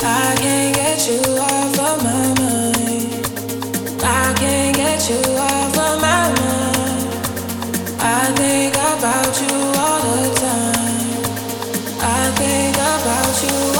I can't get you off of my mind. I can't get you off of my mind. I think about you all the time. I think about you